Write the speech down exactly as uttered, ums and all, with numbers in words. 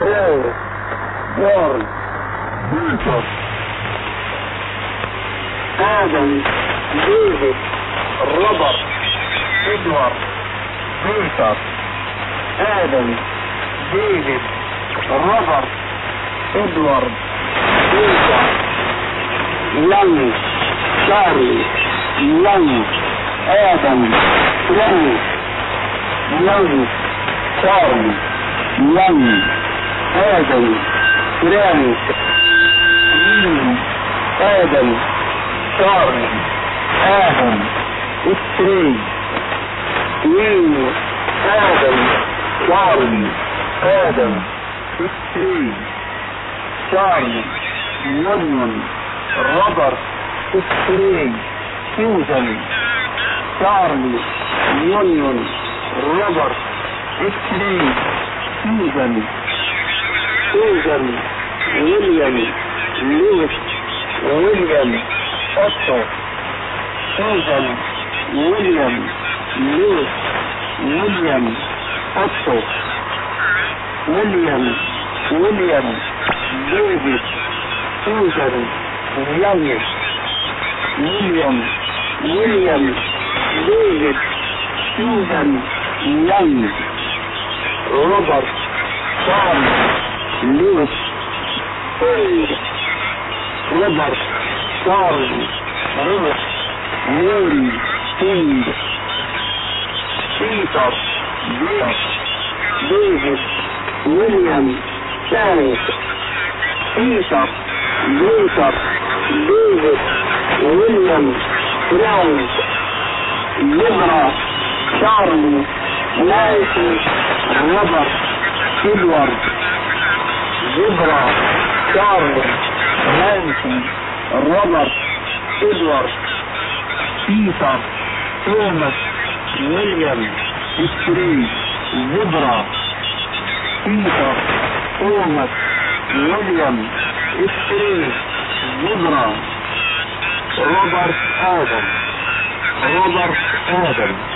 جورج بيتر آدم ديفيد روبرت إدوارد بيتر آدم ديفيد روبرت إدوارد بيتر يانج شارلي يانج آدم فرانك يانج شارلي يانج آدم فرانك يانج آدم شارلي آدم إستري يانج آدم شارلي آدم إستري شارلي يونيون روبرت إستري سوزان شارلي يونيون روبرت إستري سوزان سوزان ويليام لويس ويليام أوتو سوزان ويليام لويس ويليام أوتو ويليام ويليام ديفيد سوزان يانج ويليام ويليام ديفيد سوزان يانج روبرت شارلي لويس روبرت شارلي لويس ميري كينج بيتر ديفيد ويليام فرانك بيتر بيتر ديفيد ويليام فرانك يبرا شارلي نايتي روبرت إدوارد جبرا شارلي نانسي روبرت إدوارد بيتر توماس ويليام إستري جبرا بيتر توماس ويليام إستري جبرا روبرت آدم روبرت آدم